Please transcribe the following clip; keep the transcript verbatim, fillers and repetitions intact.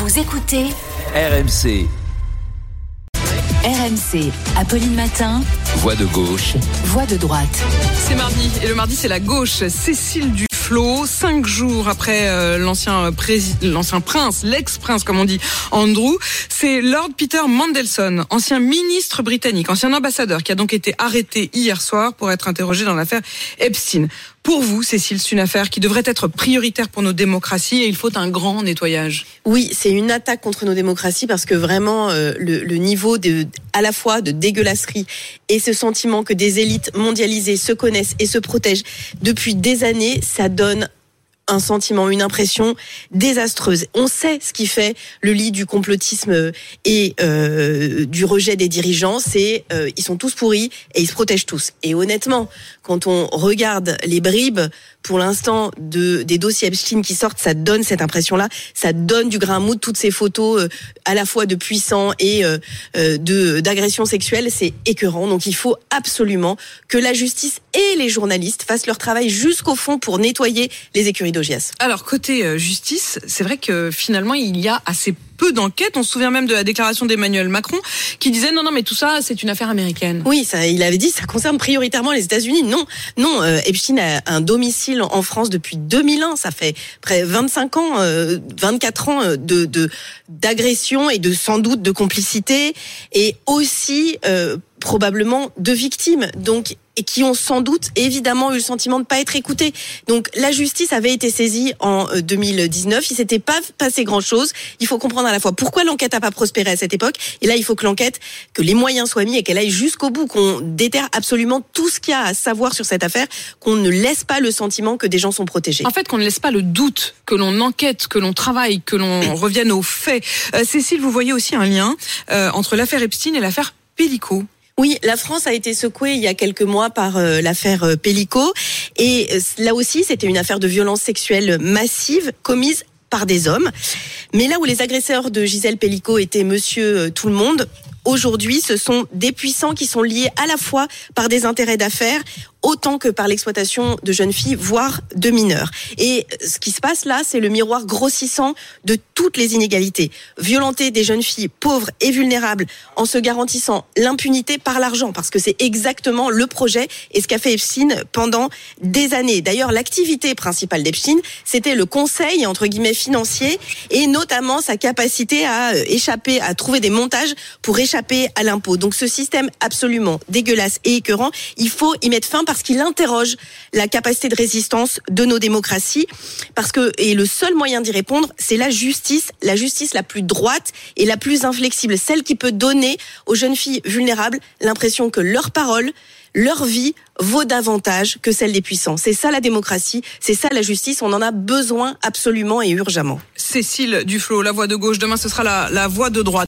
Vous écoutez R M C. R M C, Apolline Matin, Voix de gauche, Voix de droite. C'est mardi, et le mardi c'est la gauche. Cécile Duflot, cinq jours après euh, l'ancien, prési- l'ancien prince, l'ex-prince comme on dit, Andrew, c'est Lord Peter Mandelson, ancien ministre britannique, ancien ambassadeur, qui a donc été arrêté hier soir pour être interrogé dans l'affaire Epstein. Pour vous, Cécile, c'est une affaire qui devrait être prioritaire pour nos démocraties et il faut un grand nettoyage. Oui, c'est une attaque contre nos démocraties parce que vraiment euh, le, le niveau de, à la fois de dégueulasserie et ce sentiment que des élites mondialisées se connaissent et se protègent depuis des années, ça donne un sentiment, une impression désastreuse. On sait ce qui fait le lit du complotisme et euh, du rejet des dirigeants, c'est euh, ils sont tous pourris et ils se protègent tous. Et honnêtement, quand on regarde les bribes, pour l'instant, de, des dossiers Epstein qui sortent, ça donne cette impression-là, ça donne du grain à moudre, toutes ces photos euh, à la fois de puissants et euh, de d'agressions sexuelles, c'est écœurant. Donc il faut absolument que la justice et les journalistes fassent leur travail jusqu'au fond pour nettoyer les écuries d'Augias. Alors, côté euh, justice, c'est vrai que finalement, il y a assez peu d'enquêtes. On se souvient même de la déclaration d'Emmanuel Macron qui disait non, non, mais tout ça, c'est une affaire américaine. Oui, ça, il avait dit ça concerne prioritairement les États-Unis. Non, non, euh, Epstein a un domicile en France depuis deux mille un. Ça fait près vingt-cinq ans, euh, vingt-quatre ans de, de d'agression et de sans doute de complicité et aussi euh, probablement de victimes. Donc et qui ont sans doute évidemment eu le sentiment de ne pas être écoutés. Donc la justice avait été saisie en deux mille dix-neuf, il s'était pas passé grand-chose. Il faut comprendre à la fois pourquoi l'enquête n'a pas prospéré à cette époque, et là il faut que l'enquête, que les moyens soient mis et qu'elle aille jusqu'au bout, qu'on déterre absolument tout ce qu'il y a à savoir sur cette affaire, qu'on ne laisse pas le sentiment que des gens sont protégés. En fait, qu'on ne laisse pas le doute, que l'on enquête, que l'on travaille, que l'on revienne aux faits. Euh, Cécile, vous voyez aussi un lien euh, entre l'affaire Epstein et l'affaire Pélico. Oui, la France a été secouée il y a quelques mois par euh, l'affaire euh, Pélico. Et euh, là aussi, c'était une affaire de violence sexuelle massive commise par des hommes. Mais là où les agresseurs de Gisèle Pélico étaient monsieur euh, tout le monde, aujourd'hui, ce sont des puissants qui sont liés à la fois par des intérêts d'affaires, autant que par l'exploitation de jeunes filles, voire de mineurs. Et ce qui se passe là, c'est le miroir grossissant de toutes les inégalités. Violenter des jeunes filles pauvres et vulnérables en se garantissant l'impunité par l'argent, parce que c'est exactement le projet et ce qu'a fait Epstein pendant des années. D'ailleurs, l'activité principale d'Epstein, c'était le conseil, entre guillemets, financier, et notamment sa capacité à échapper, à trouver des montages pour échapper à l'impôt. Donc ce système absolument dégueulasse et écœurant, il faut y mettre fin parce qu'il interroge la capacité de résistance de nos démocraties, parce que et le seul moyen d'y répondre, c'est la justice, la justice la plus droite et la plus inflexible, celle qui peut donner aux jeunes filles vulnérables l'impression que leur parole, leur vie vaut davantage que celle des puissants. C'est ça la démocratie, c'est ça la justice, on en a besoin absolument et urgemment. Cécile Duflot, la voix de gauche, demain ce sera la, la voix de droite.